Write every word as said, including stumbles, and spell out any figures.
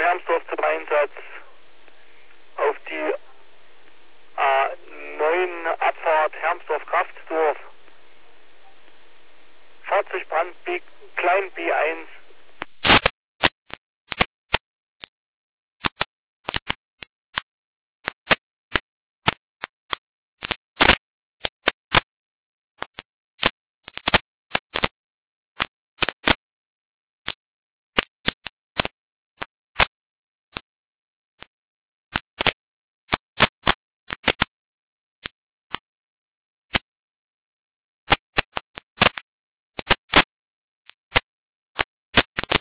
Hermsdorf zum Einsatz auf die A neun Abfahrt Hermsdorf-Kraftsdorf. Fahrzeugbrand B, klein B eins